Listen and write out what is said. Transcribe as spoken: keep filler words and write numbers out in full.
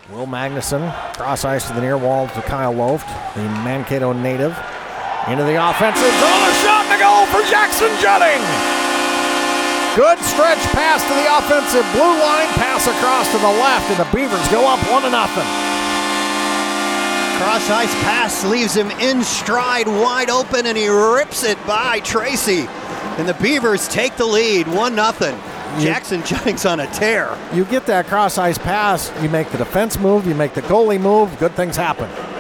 Will Magnuson, cross ice to the near wall to Kyle Loft, the Mankato native. Into the offensive zone, a shot and a goal for Jackson Jutting. Good stretch pass to the offensive blue line, pass across to the left, and the Beavers go up one to nothing. Cross ice pass leaves him in stride, wide open, and he rips it by Tracy. And the Beavers take the lead, one nothing. Jackson Jutting's on a tear. You get that cross ice pass, you make the defense move, you make the goalie move, good things happen.